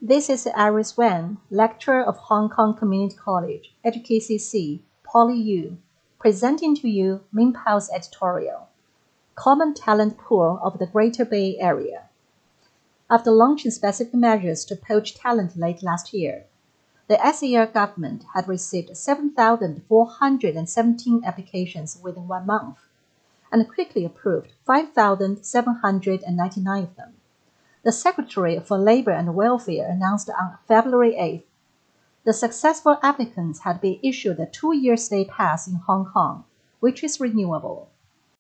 This is Iris Wan, Lecturer of Hong Kong Community College, HKCC, PolyU, presenting to you MinPo's editorial, Common Talent Pool of the Greater Bay Area. After launching specific measures to poach talent late last year, the SAR government had received 7,417 applications within 1 month, and quickly approved 5,799 of them. The Secretary for Labor and Welfare announced on February 8th the successful applicants had been issued a 2-year stay pass in Hong Kong, which is renewable.